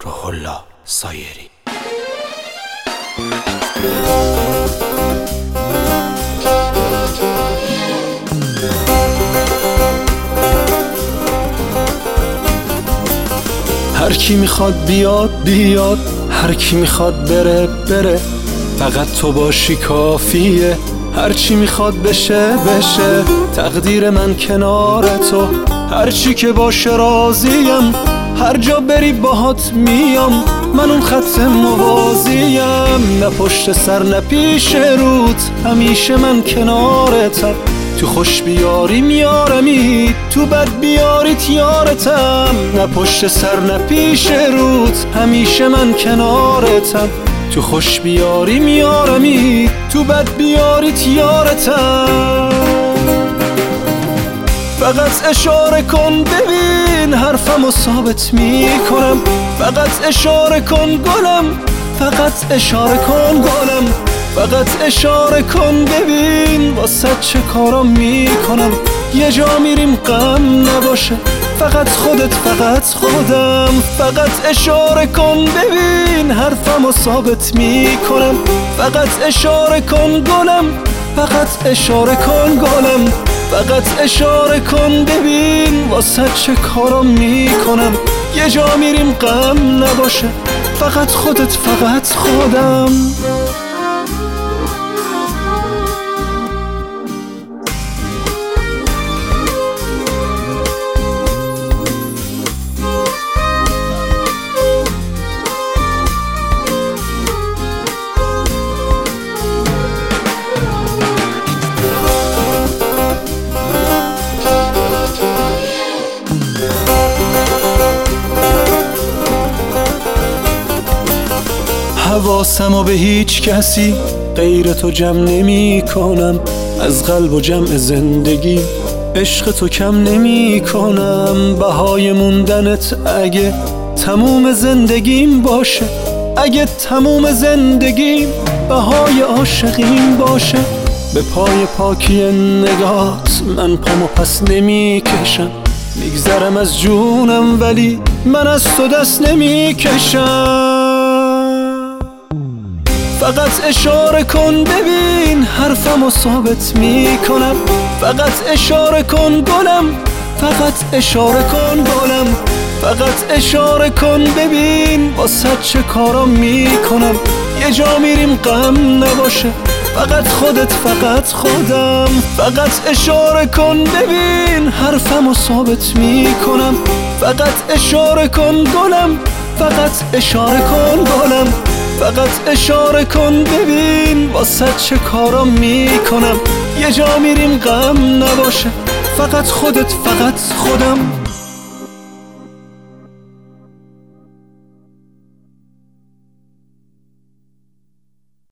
روح الله سایری. هر کی میخواد بیاد بیاد، هر کی میخواد بره بره، فقط تو باشی کافیه. هر چی میخواد بشه بشه، تقدیر من کنار تو. هر چی که باشه راضیم، هر جا بری باهات میام. من اون خط موازیم، نه پشت سر نه پیش روت، همیشه من کنارتم. تو خوش بیاری میارمی، تو بد بیاریت یارتم. نه پشت سر نه پیش روت، همیشه من کنارتم. تو خوش بیاری میارمی، تو بد بیاریت یارتم. فقط اشاره کن ببین، حرفمو ثابت میکنم. فقط اشاره کن گلم، فقط اشاره کن گلم. فقط اشاره کن ببین، واسه چه کارا میکنم. یه جا میریم غم نباشه، فقط خودت فقط خودم. فقط اشاره کن ببین، حرفمو ثابت میکنم. فقط اشاره کن گلم، فقط اشاره کن گلم. فقط اشاره کن ببین، واسه چه کارا میکنم. یه جا میریم غم نباشه، فقط خودت فقط خودم. حواسمو به هیچ کسی غیر تو جمع نمی کنم. از قلب و جمع زندگی عشق تو کم نمی کنم. بهای موندنت اگه تموم زندگیم باشه، اگه تموم زندگیم بهای عاشقیم باشه. به پای پاکی نگات من پامو پس نمی کشم. میگذرم از جونم ولی من از تو دست نمی کشم. فقط اشاره کن ببین، حرفمو ثابت میکنم. فقط اشاره کن گلم، فقط اشاره کن گلم. فقط اشاره کن ببین، واسه چه کارا میکنم. یه جا میریم غم نباشه، فقط خودت فقط خودم. فقط اشاره کن ببین، حرفمو ثابت میکنم. فقط اشاره کن گلم، فقط اشاره کن گلم. فقط اشاره کن ببین، واسه چه کارا میکنم. یه جا میریم غم نباشه، فقط خودت فقط خودم.